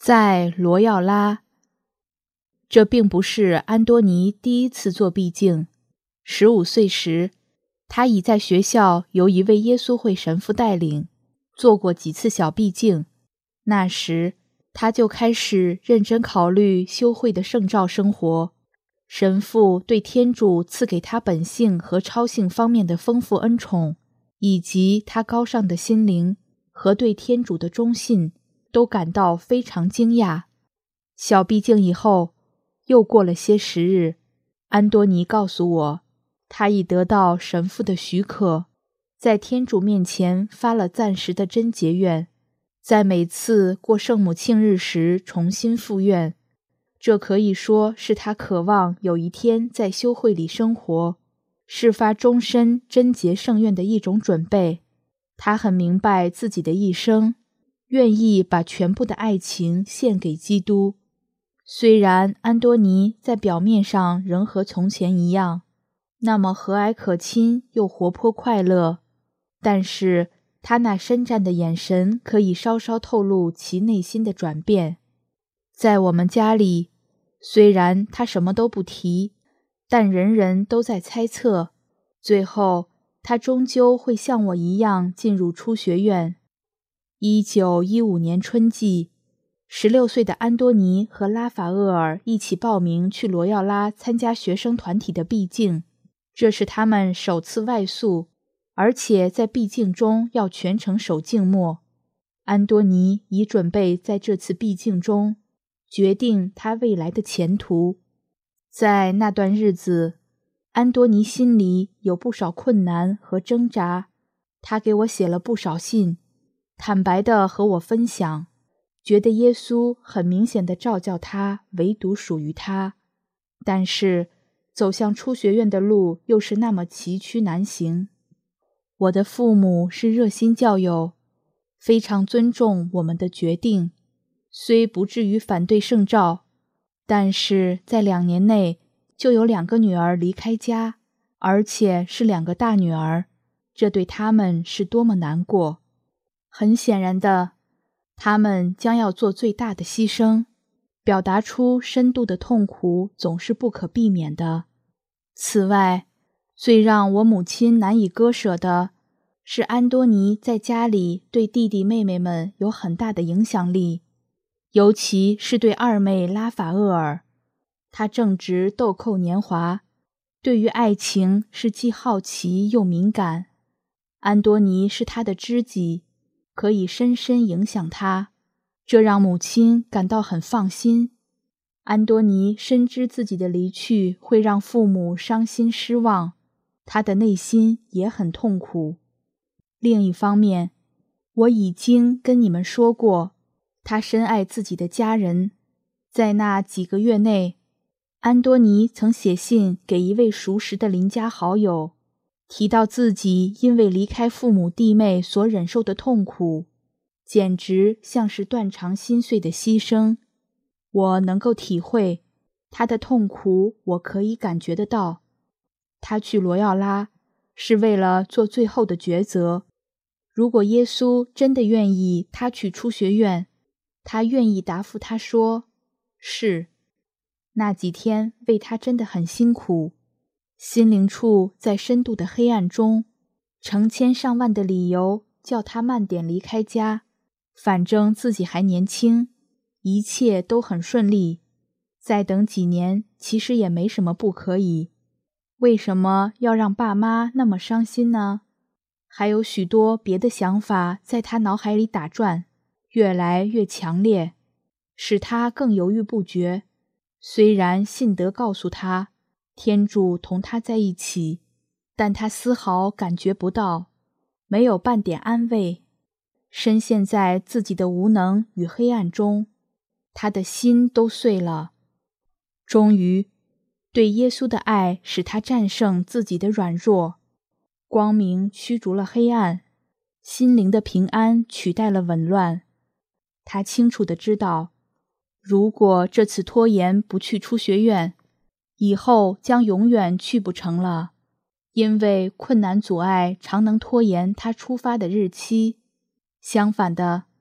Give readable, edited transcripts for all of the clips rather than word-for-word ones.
在罗耀拉，这并不是安多尼第一次做毕竟。15岁时，他已在学校由一位耶稣会神父带领，做过几次小毕竟。那时，他就开始认真考虑修会的圣召生活。神父对天主赐给他本性和超性方面的丰富恩宠，以及他高尚的心灵和对天主的忠信，都感到非常惊讶。小毕竟以后，又过了些时日，安多尼告诉我，他已得到神父的许可，在天主面前发了暂时的贞洁愿，在每次过圣母庆日时重新复愿。这可以说是他渴望有一天在修会里生活，是发终身贞洁圣愿的一种准备。他很明白自己的一生，愿意把全部的爱情献给基督。虽然安多尼在表面上仍和从前一样，那么和蔼可亲又活泼快乐，但是他那深湛的眼神可以稍稍透露其内心的转变。在我们家里，虽然他什么都不提，但人人都在猜测，最后他终究会像我一样进入初学院。1915年春季，16岁的安多尼和拉法厄尔一起报名去罗耀拉参加学生团体的毕竟，这是他们首次外宿，而且在毕竟中要全程守静默。安多尼已准备在这次毕竟中决定他未来的前途。在那段日子，安多尼心里有不少困难和挣扎，他给我写了不少信，坦白地和我分享，觉得耶稣很明显地召叫他唯独属于他，但是走向初学院的路又是那么崎岖难行。我的父母是热心教友，非常尊重我们的决定，虽不至于反对圣召，但是在2年内就有2个女儿离开家，而且是2个大女儿，这对他们是多么难过。很显然的，他们将要做最大的牺牲，表达出深度的痛苦总是不可避免的。此外，最让我母亲难以割舍的是安多尼在家里对弟弟妹妹们有很大的影响力，尤其是对二妹拉法厄尔。她正值豆蔻年华，对于爱情是既好奇又敏感。安多尼是她的知己，可以深深影响她，这让母亲感到很放心。安多尼深知自己的离去会让父母伤心失望，他的内心也很痛苦。另一方面，我已经跟你们说过，他深爱自己的家人。在那几个月内，安多尼曾写信给一位熟识的邻家好友，提到自己因为离开父母弟妹所忍受的痛苦，简直像是断肠心碎的牺牲。我能够体会他的痛苦，我可以感觉得到。他去罗耀拉是为了做最后的抉择。如果耶稣真的愿意他去初学院，他愿意答复他说是。那几天为他真的很辛苦，心灵处在深度的黑暗中，成千上万的理由叫他慢点离开家，反正自己还年轻，一切都很顺利，再等几年其实也没什么不可以。为什么要让爸妈那么伤心呢？还有许多别的想法在他脑海里打转，越来越强烈，使他更犹豫不决。虽然信德告诉他，天主同他在一起，但他丝毫感觉不到，没有半点安慰，深陷在自己的无能与黑暗中，他的心都碎了。终于，对耶稣的爱使他战胜自己的软弱，光明驱逐了黑暗，心灵的平安取代了紊乱。他清楚地知道，如果这次拖延不去初学院，以后将永远去不成了，因为困难阻碍常能拖延他出发的日期。相反的，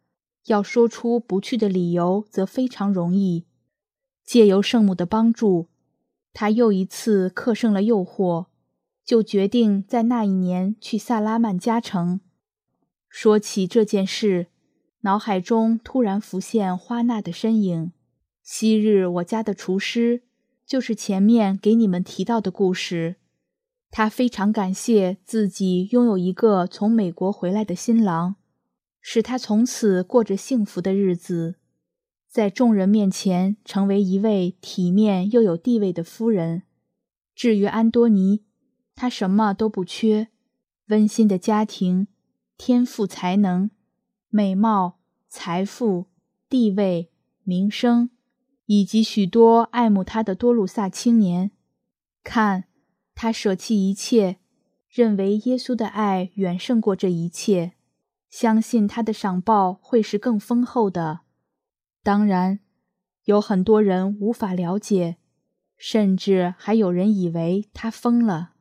要说出不去的理由则非常容易。借由圣母的帮助，他又一次克胜了诱惑，就决定在那一年去萨拉曼加城。说起这件事，脑海中突然浮现花娜的身影。昔日我家的厨师，就是前面给你们提到的故事。他非常感谢自己拥有一个从美国回来的新郎，使他从此过着幸福的日子，在众人面前成为一位体面又有地位的夫人。至于安多尼，他什么都不缺，温馨的家庭、天赋才能、美貌、财富、地位、名声，以及许多爱慕他的多禄萨青年。看，他舍弃一切，认为耶稣的爱远胜过这一切，相信他的赏报会是更丰厚的。当然，有很多人无法了解，甚至还有人以为他疯了。